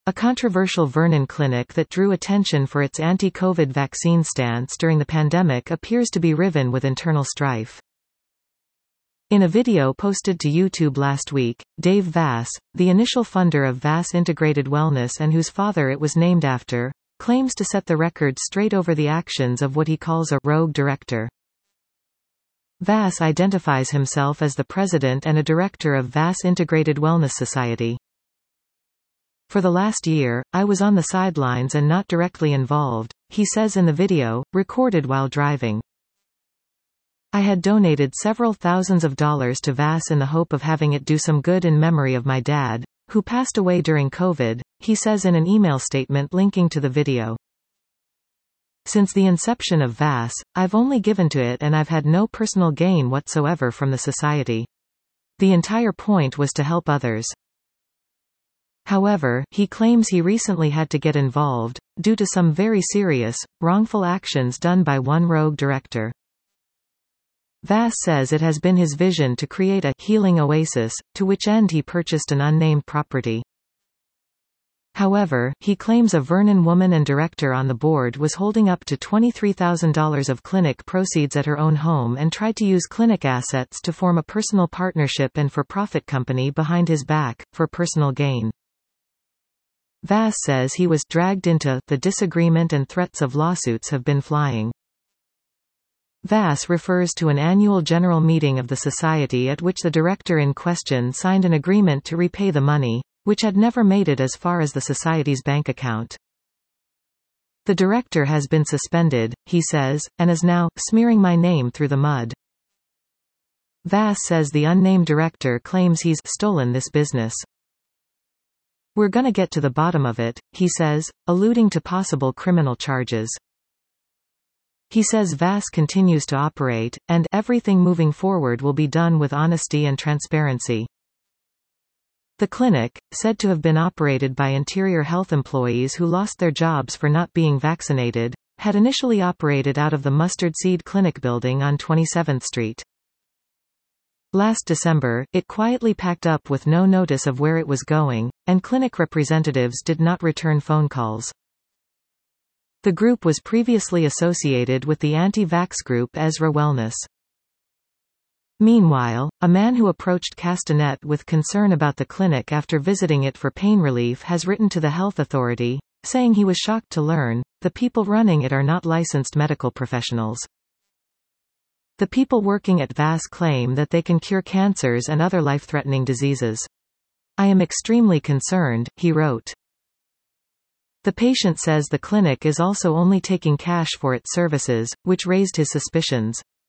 A controversial Vernon clinic that drew attention for its anti-COVID vaccine stance during the pandemic appears to be riven with internal strife. In a video posted to YouTube last week, Dave Vass, the initial funder of Vass Integrated Wellness and whose father it was named after, claims to set the record straight over the actions of what he calls a rogue director. Vass identifies himself as the president and a director of Vass Integrated Wellness Society. For the last year, I was on the sidelines and not directly involved, he says in the video, recorded while driving. I had donated several thousands of dollars to Vass in the hope of having it do some good in memory of my dad, who passed away during COVID, he says in an email statement linking to the video. Since the inception of Vass, I've only given to it and I've had no personal gain whatsoever from the society. The entire point was to help others. However, he claims he recently had to get involved, due to some very serious, wrongful actions done by one rogue director. Vass says it has been his vision to create a healing oasis, to which end he purchased an unnamed property. However, he claims a Vernon woman and director on the board was holding up to $23,000 of clinic proceeds at her own home and tried to use clinic assets to form a personal partnership and for-profit company behind his back, for personal gain. Vass says he was dragged into the disagreement and threats of lawsuits have been flying. Vass refers to an annual general meeting of the society at which the director in question signed an agreement to repay the money, which had never made it as far as the society's bank account. The director has been suspended, he says, and is now smearing my name through the mud. Vass says the unnamed director claims he's stolen this business. We're gonna get to the bottom of it, he says, alluding to possible criminal charges. He says Vass continues to operate, and everything moving forward will be done with honesty and transparency. The clinic, said to have been operated by Interior Health employees who lost their jobs for not being vaccinated, had initially operated out of the Mustard Seed Clinic building on 27th Street. Last December, it quietly packed up with no notice of where it was going, and clinic representatives did not return phone calls. The group was previously associated with the anti-vax group Ezra Wellness. Meanwhile, a man who approached Castanet with concern about the clinic after visiting it for pain relief has written to the health authority, saying he was shocked to learn, the people running it are not licensed medical professionals. The people working at Vass claim that they can cure cancers and other life-threatening diseases. I am extremely concerned, he wrote. The patient says the clinic is also only taking cash for its services, which raised his suspicions.